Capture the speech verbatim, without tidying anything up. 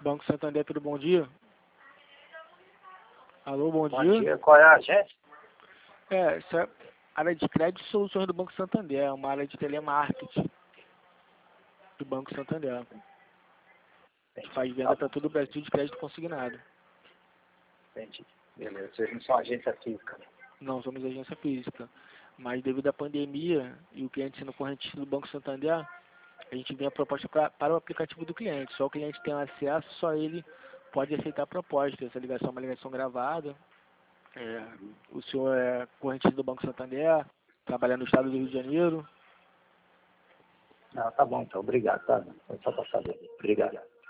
Banco Santander, tudo bom dia? Alô, bom, Bom dia. dia, qual é a agência? É, essa é a área de crédito e soluções do Banco Santander, é uma área de telemarketing do Banco Santander. A gente faz venda para todo o Brasil de crédito consignado. Entendi. Beleza, vocês não são agência física, né? Não somos agência física, mas devido à pandemia e o cliente sendo correntista do Banco Santander, a gente vem a proposta pra, para o aplicativo do cliente. Só o cliente tem acesso, só ele pode aceitar a proposta. Essa ligação é uma ligação gravada. É, o senhor é correntista do Banco Santander, trabalha no estado do Rio de Janeiro. Não, tá bom, então. Obrigado, tá? Foi só para saber. Obrigado.